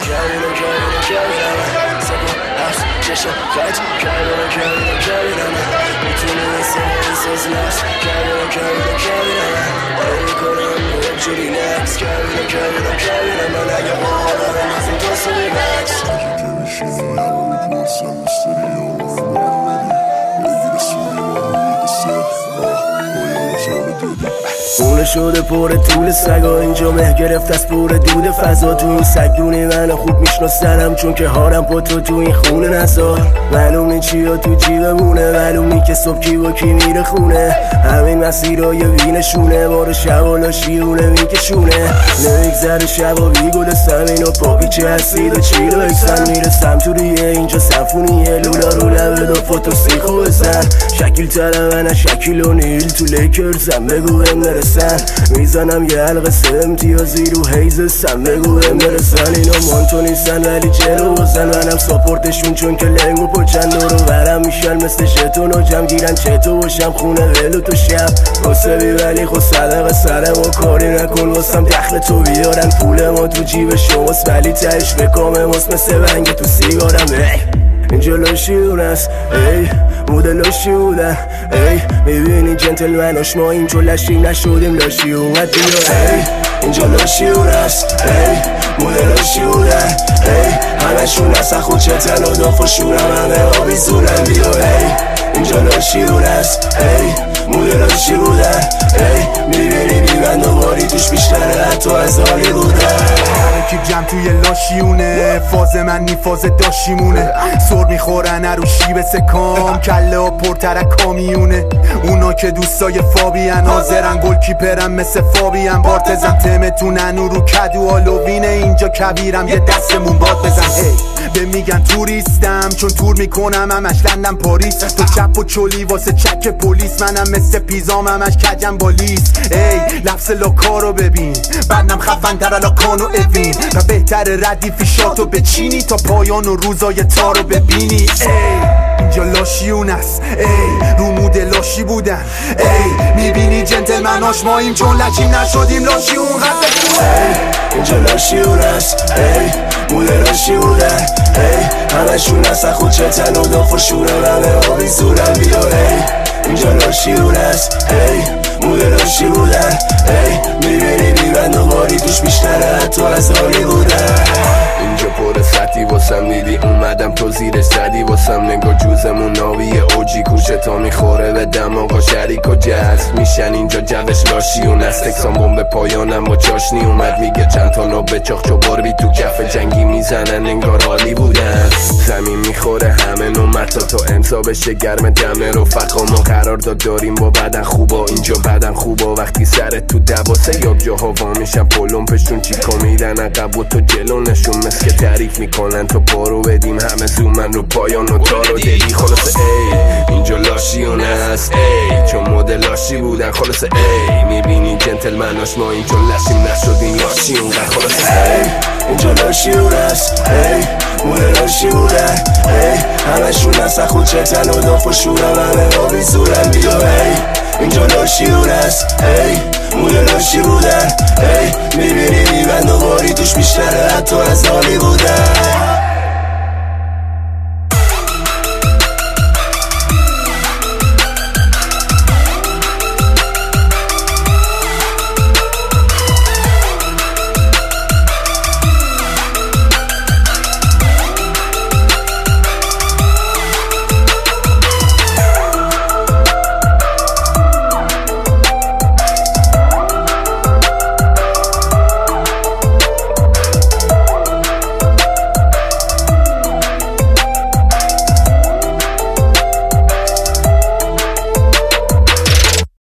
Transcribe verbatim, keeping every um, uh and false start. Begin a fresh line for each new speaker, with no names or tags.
Carrying on, carrying on, carrying on. Simple house, just a fight. Carrying on, carrying on, carrying on. Between the scenes is lost. Carrying on, carrying on, carrying on. Every corner I'm moving to the next. Carrying on, carrying on, carrying on. Man, I get all of it, nothing goes to the next. I can carry shit on how we do it, so I'm steady on the floor already. Baby, the story, what we need to say. Oh, yeah, that's how we do that. خونه شده پر طول سگا اینجا مه گرفت از پر دود فضا تو این سگدونی منو خوب میشناسنم چون که هارم پا تو تو این خونه نسا معلوم چی ها تو جیبمونه معلومی که صبح کی با کی میره خونه همین مسیرهای وینشونه بار شوالا شیونه میکشونه نمیگذره شبا بیگلستم اینو پاپیچه هستید و چی رو بکسن میرسم تو ریه اینجا سمفونیه لولا رو لبه دو فوتو سیخو بزن شکیل ترم من شکیل و نیل تو لیکرزم بگو هم نرسن میزنم یه حلقه سه امتیازی رو حیزستم بگو هم نرسن اینا مانتو نیستن ولی جلو بزن منم ساپورتشون چون که لنگو پچن دورو برم میشن مثل شتون و جمع گیرن چطو باشم خونه ولو تو شب حسبی ولی خود صدق سرم و کاری نکن واسم دخل تو بیارن پول ما تو جیب شماست ولی تهش بکامه ماست مثل ونگ تو سیگارم اینجا لاشیون است ای مدلاش بودن ای میبینی جنتلمناش ما اینجا لشی نشدیم لاشی اومد بیا ای اینجا لاشیون است ای مدلاش بودن ای همشون اصلا خود چتن و دافشون همه آبی زونن بیا ای اینجا لاشیون است ای مدلاش بودن ای میبینی بیبند و باری توش بیشتره حتی از آلی بودن
کی جمع توی لاشیونه فاز من نی فاز داشیمونه سر میخورن رو شیب سکام کله ها پرترک کامیونه اونا که دوستای فابیان حاضرن گل کیپرن مثل فابیان بارتزم تمتونن و رو کدو آلوینه اینجا کبیرم یه دستمون باد بزن هی به میگن توریستم چون تور میکنم همش لندن پاریس تو چپ و چولی واسه چک پلیس منم مثل پیزام همش کجم با لیس ای لفظ لاکارو ببین بعدم خفن تر لاکانو اوین و بهتر ردیفیشاتو بچینی تا پایان و روزای تارو ببینی ای اینجا لاشیون است ای رو مود لاشی بودن ای میبینی جنتلمناش ما این چون لچیم نشدیم لاشیون غزه
ای اینجا لاشیون است ای مود لاشی بودن ای همشون اصلا خود چتن و دافشون همه آبی زورن بیا ای اینجا لاشیون است ای مود لاشی بودن ای میبینی بیبند و باری توش بیشتره حتی از حالی بودن اینجا پر سطی واسم دیدی اومدم تو زیر زدی واسم نگاه جوزمون ناوی اوجی کوچه تا میخوره به دماغا شریک و جذب میشن اینجا جوش لاشیون است تکسان بمب پایانم با چاشنی اومد میگه چند تا نو به چاق چو باربی تو کف جنگی میزنن انگار عالی بودن زمین میخوره همه نو متا تا امضا بشه گرم دمه رفقا ما قرار داد داریم با بدن خوبا اینجا بدن خوبا وقتی سرت تو دواسه یا جاها وا میشن پلومپشون چیکا میدن عقب و تو جلونشون مثل که تعریف میکنن تو پارو بدیم همه زومن رو پایان و تارو دیدی خلاصه ای اینجا لاشیون است ای چون مدل لاشی بودن خلاصه ای میبینی جنتلمناش ما این چون لشیم نشدیم لاشیون خلاصه ای اینجا لاشیون است ای مدل لاشی بودن ای همشون اصلا خود چتن و دافشون همه آبی زورن بیا ای اینجا لاشیون است ای مود لاشی بودن ای میبینی بیبند و باری توش بیشتره حتی از حالی بودن